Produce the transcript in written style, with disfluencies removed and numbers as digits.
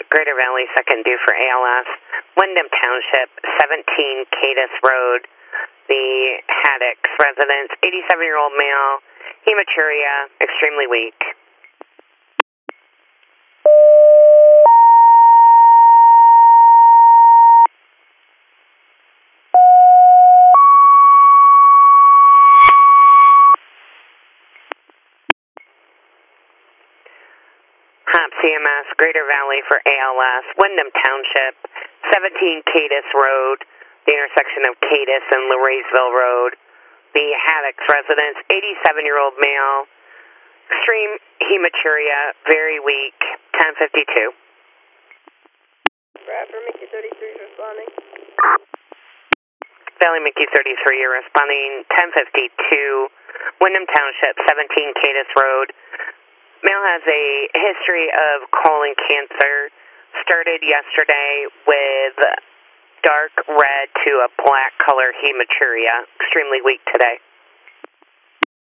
Greater Valley, second due for ALS. Wyndham Township, 17 Cadiz Road. The Haddocks residence, 87-year-old male, hematuria, extremely weak. HOP CMS, Greater Valley for ALS, Wyndham Township, 17 Cadiz Road, the intersection of Cadiz and Lauraysville Road. The Haddocks residence, 87-year-old male, extreme hematuria, very weak, 1052. Bradford Mickey 33 is responding. Valley Mickey 33, you're responding, 1052, Wyndham Township, 17 Cadiz Road. Male has a history of colon cancer, started yesterday with dark red to a black color hematuria, extremely weak today.